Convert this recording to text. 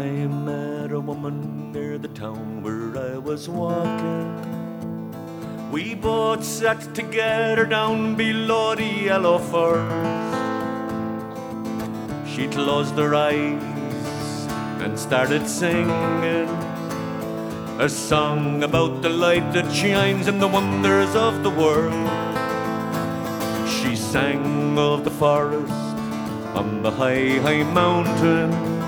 I met a woman near the town where I was walking. We both sat together down below the yellow firs. She closed her eyes and started singing a song about the light that shines and the wonders of the world. She sang of the forest on the high, high mountain,